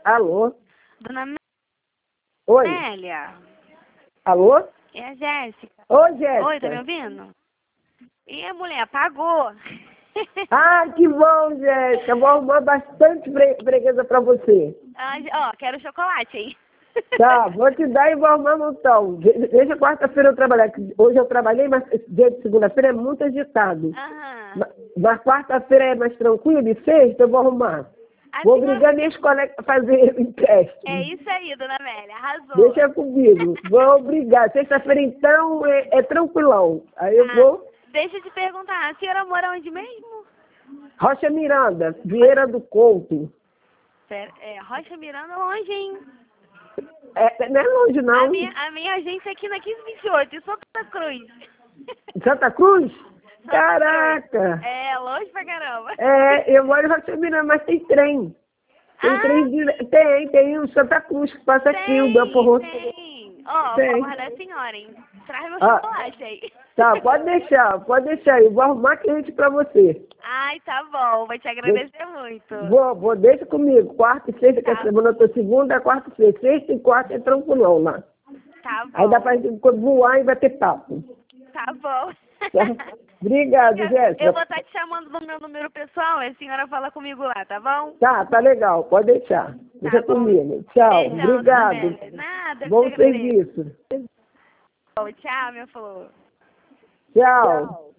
Alô? Dona Oi? Amélia, Alô? é a Jéssica. Oi, Jéssica. Oi, tá me ouvindo? E a mulher apagou. Ah, que bom, Jéssica. Vou arrumar bastante freguesa pra você. Ó, quero chocolate, hein? Tá, vou te dar e vou arrumar um montão. Deixa quarta-feira eu trabalhar. Hoje eu trabalhei, mas esse dia de segunda-feira é muito agitado. Aham. Mas quarta-feira é mais tranquilo e sexta eu vou arrumar. Vou obrigar minhas colegas a fazer empréstimo. É isso aí, Dona Amélia, arrasou. Deixa comigo. Vou obrigar. Sexta-feira, então, é tranquilão. Aí eu vou. Deixa eu te perguntar, a senhora mora onde mesmo? Rocha Miranda, Vieira do Couto. Rocha Miranda longe, hein? Não é longe, não. A minha agência é aqui na 1528, em Santa Cruz. Santa Cruz? Santa Caraca! Cruz. É, longe pra caramba. Eu moro em Rocha Miranda, mas tem trem. Tem trem tem o Santa Cruz que passa aqui, o Belfor Roxo. Tem. Ó, Tem. por favor da senhora, hein? Traz meu chocolate aí. Tá, pode deixar. Eu vou arrumar cliente pra você. Ai, tá bom, vou te agradecer muito. Deixa comigo. Quarta e sexta, que a semana eu tô segunda, quarta e sexta. Sexta e quarta é tranquilão lá. Tá bom. Aí dá pra gente voar e vai ter papo. Tá bom. Tá? Obrigado, Jéssica. Eu vou estar te chamando no meu número pessoal e a senhora fala comigo lá, tá bom? Tá legal, pode deixar. Deixa comigo. Tchau, Beijão, obrigado. Nada, Bom serviço. Tchau, minha flor. Tchau.